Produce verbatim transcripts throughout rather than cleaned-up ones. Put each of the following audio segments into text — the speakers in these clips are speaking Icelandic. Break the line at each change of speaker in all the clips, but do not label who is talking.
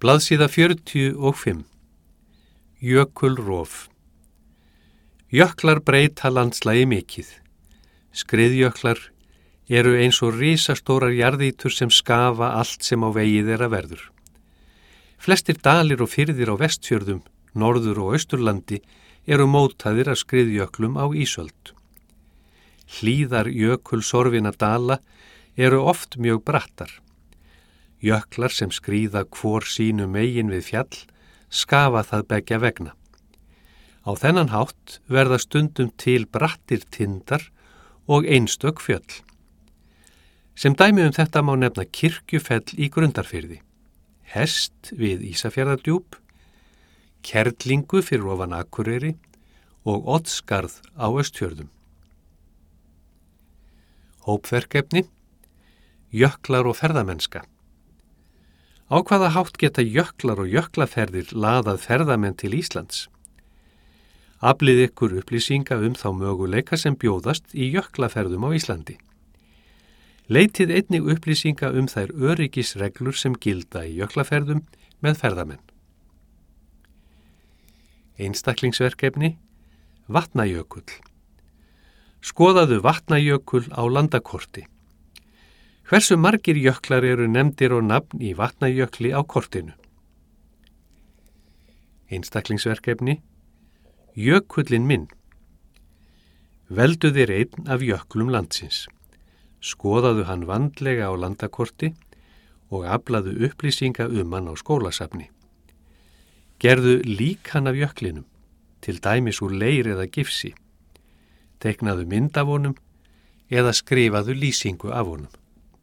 Blaðsíða fjörutíu og fimm. Jökulrof. Jöklar breyta landslagi mikið. Skriðjöklar eru eins og risastórar jarðýtur sem skafa allt sem á vegi þeirra verður. Flestir dalir og firðir á Vestfjörðum, Norður- og Austurlandi eru mótaðir af skriðjöklum á ísöld. Hlíðar jökulsorfinna dala eru oft mjög brattar. Jöklar sem skríða hvor sínu megin við fjall skafa það beggja vegna. Á þennan hátt verða stundum til brattir tindar og einstök fjöll. Sem dæmi um þetta má nefna Kirkjufell í Grundarfirði, Hest við Ísafjarðardjúp, Kerlingu fyrir ofan Akureyri og Oddsskarð á Austfjörðum. Hópverkefni, jöklar og ferðamennska. Á hvaða hátt geta jöklar og jöklaferðir laðað ferðamenn til Íslands? Aflið ykkur upplýsinga um þá möguleika sem bjóðast í jöklaferðum á Íslandi. Leitið einnig upplýsinga um þær öryggisreglur sem gilda í jöklaferðum með ferðamenn. Einstaklingsverkefni, Vatnajökull. Skoðaðu Vatnajökull á landakorti. Hversu margir jöklar eru nefndir og nafn í Vatnajökli á kortinu? Einstaklingsverkefni, Jökullinn minn. Veldu þér einn af jöklum landsins. Skoðaðu hann vandlega á landakorti og aflaðu upplýsinga um hann á skólasafni. Gerðu líkan af jöklinum, til dæmis úr leir eða gifsi. Teiknaðu mynd af honum eða skrifaðu lýsingu af honum.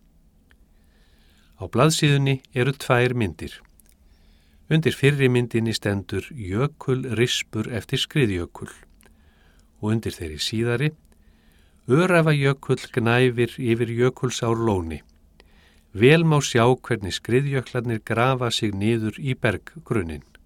Á blaðsíðunni eru tvær myndir. Undir fyrri myndinni stendur jökulrispur eftir skriðjökul og undir þeirri síðari Öræfajökull gnæfir yfir Jökulsárlóni. Vel má sjá hvernig skriðjöklarnir grafa sig niður í berggrunninn.